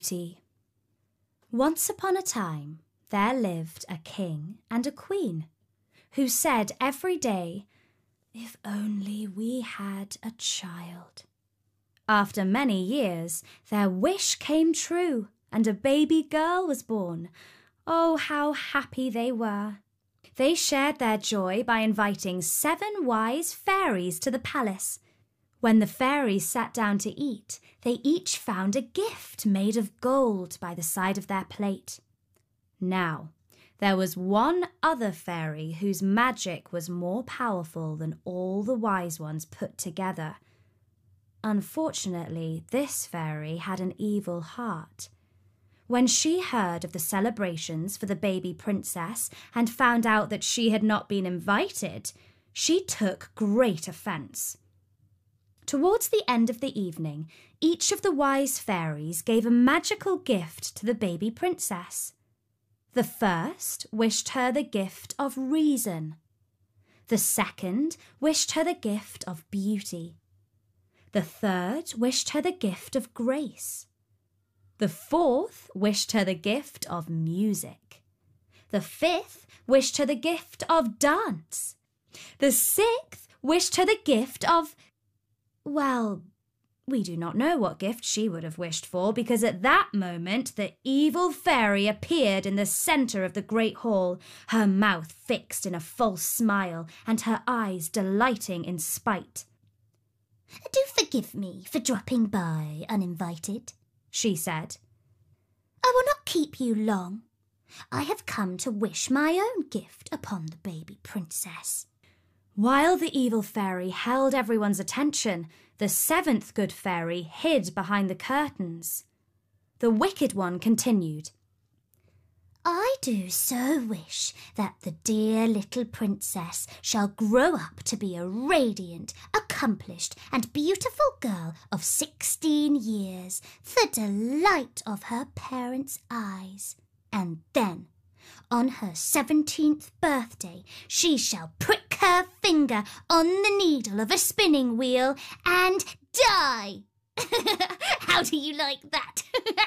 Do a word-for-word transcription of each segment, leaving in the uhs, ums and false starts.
Beauty. Once upon a time there lived a king and a queen who said every day, "If only we had a child." After many years, their wish came true and a baby girl was born. Oh, how happy they were! They shared their joy by inviting seven wise fairies to the palace. When the fairies sat down to eat, they each found a gift made of gold by the side of their plate. Now, there was one other fairy whose magic was more powerful than all the wise ones put together. Unfortunately, this fairy had an evil heart. When she heard of the celebrations for the baby princess and found out that she had not been invited, she took great offence. Towards the end of the evening, each of the wise fairies gave a magical gift to the baby princess. The first wished her the gift of reason. The second wished her the gift of beauty. The third wished her the gift of grace. The fourth wished her the gift of music. The fifth wished her the gift of dance. The sixth wished her the gift of... Well, we do not know what gift she would have wished for, because at that moment the evil fairy appeared in the centre of the great hall, her mouth fixed in a false smile and her eyes delighting in spite. "Do forgive me for dropping by uninvited," she said. "I will not keep you long. I have come to wish my own gift upon the baby princess." While the evil fairy held everyone's attention, the seventh good fairy hid behind the curtains. The wicked one continued. "I do so wish that the dear little princess shall grow up to be a radiant, accomplished and beautiful girl of sixteen years, the delight of her parents' eyes. And then, on her seventeenth birthday, she shall prick her finger on the needle of a spinning wheel and die." How do you like that?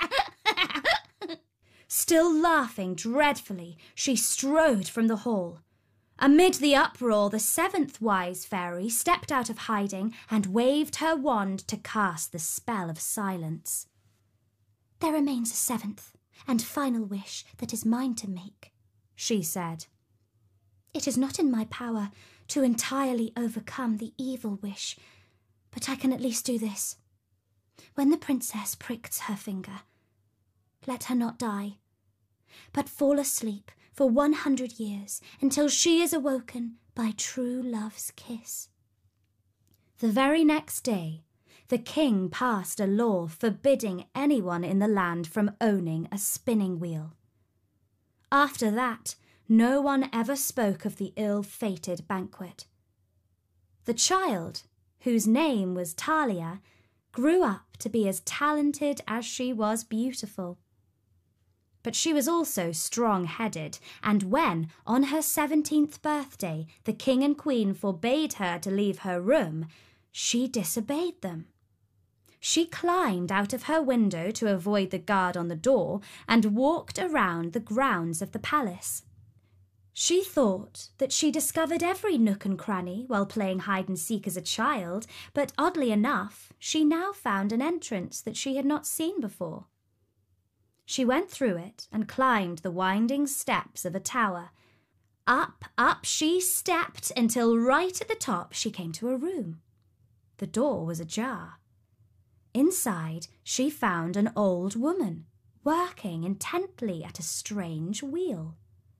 Still laughing dreadfully, she strode from the hall. Amid the uproar, the seventh wise fairy stepped out of hiding and waved her wand to cast the spell of silence. "There remains a seventh and final wish that is mine to make," she said. "It is not in my power to entirely overcome the evil wish, but I can at least do this. When the princess pricks her finger, let her not die, but fall asleep for one hundred years until she is awoken by true love's kiss." The very next day, the king passed a law forbidding anyone in the land from owning a spinning wheel. After that, no one ever spoke of the ill-fated banquet. The child, whose name was Talia, grew up to be as talented as she was beautiful. But she was also strong-headed, and when, on her seventeenth birthday, the king and queen forbade her to leave her room, she disobeyed them. She climbed out of her window to avoid the guard on the door and walked around the grounds of the palace. She thought that she discovered every nook and cranny while playing hide-and-seek as a child, but oddly enough, she now found an entrance that she had not seen before. She went through it and climbed the winding steps of a tower. Up, up she stepped until right at the top she came to a room. The door was ajar. Inside, she found an old woman working intently at a strange wheel.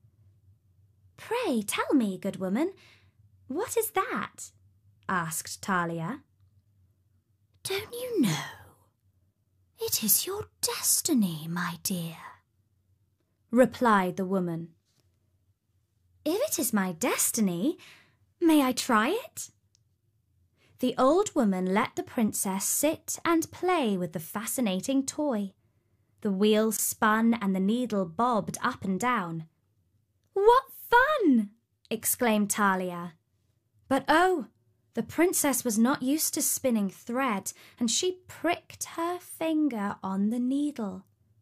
"Pray tell me, good woman, what is that?" asked Talia. "Don't you know? It is your destiny, my dear," replied the woman. "If it is my destiny, may I try it?" The old woman let the princess sit and play with the fascinating toy. The wheel spun and the needle bobbed up and down. "What fun!" exclaimed Talia. But oh, the princess was not used to spinning thread, and she pricked her finger on the needle.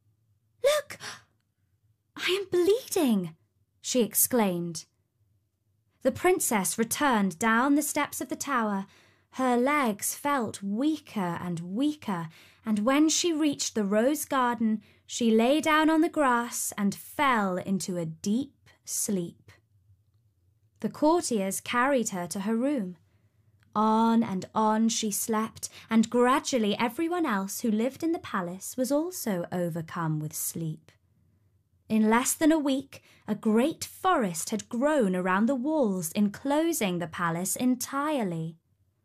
I am bleeding, she exclaimed. The princess returned down the steps of the tower. Her legs felt weaker and weaker, and when she reached the rose garden, she lay down on the grass and fell into a deep sleep. The courtiers carried her to her room. On and on she slept, and gradually everyone else who lived in the palace was also overcome with sleep. In less than a week, a great forest had grown around the walls, enclosing the palace entirely.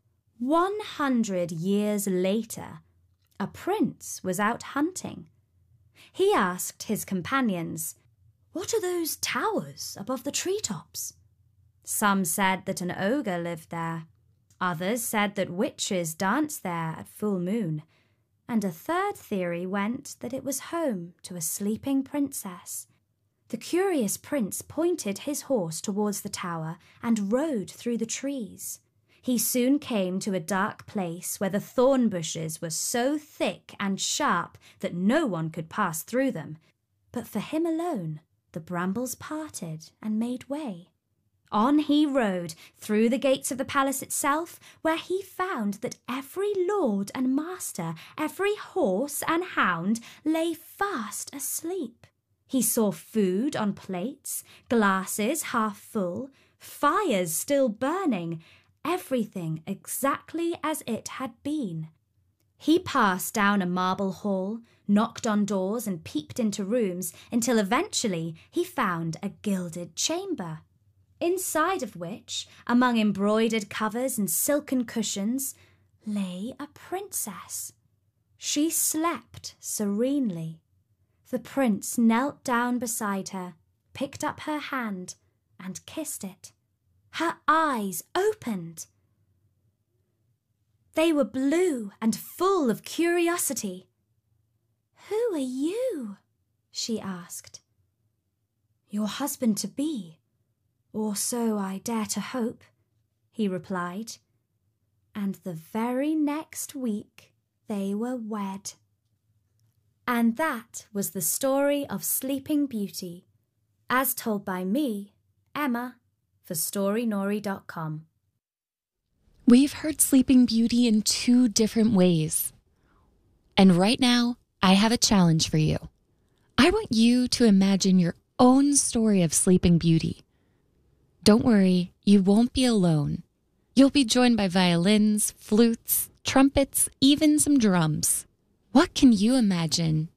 One hundred years later, a prince was out hunting. He asked his companions, "What are those towers above the treetops?" Some said that an ogre lived there. Others said that witches danced there at full moon. And a third theory went that it was home to a sleeping princess. The curious prince pointed his horse towards the tower and rode through the trees. He soon came to a dark place where the thorn bushes were so thick and sharp that no one could pass through them. But for him alone, the brambles parted and made way. On he rode through the gates of the palace itself, where he found that every lord and master, every horse and hound lay fast asleep. He saw food on plates, glasses half full, fires still burning, everything exactly as it had been. He passed down a marble hall, knocked on doors and peeped into rooms until eventually he found a gilded chamber, inside of which, among embroidered covers and silken cushions, lay a princess. She slept serenely. The prince knelt down beside her, picked up her hand, and kissed it. Her eyes opened. They were blue and full of curiosity. "Who are you?" she asked. "Your husband-to-be, or so I dare to hope," he replied. And the very next week they were wed. And that was the story of Sleeping Beauty, as told by me, Emma, for story nori dot com. We've heard Sleeping Beauty in two different ways. And right now, I have a challenge for you. I want you to imagine your own story of Sleeping Beauty. Don't worry, you won't be alone. You'll be joined by violins, flutes, trumpets, even some drums. What can you imagine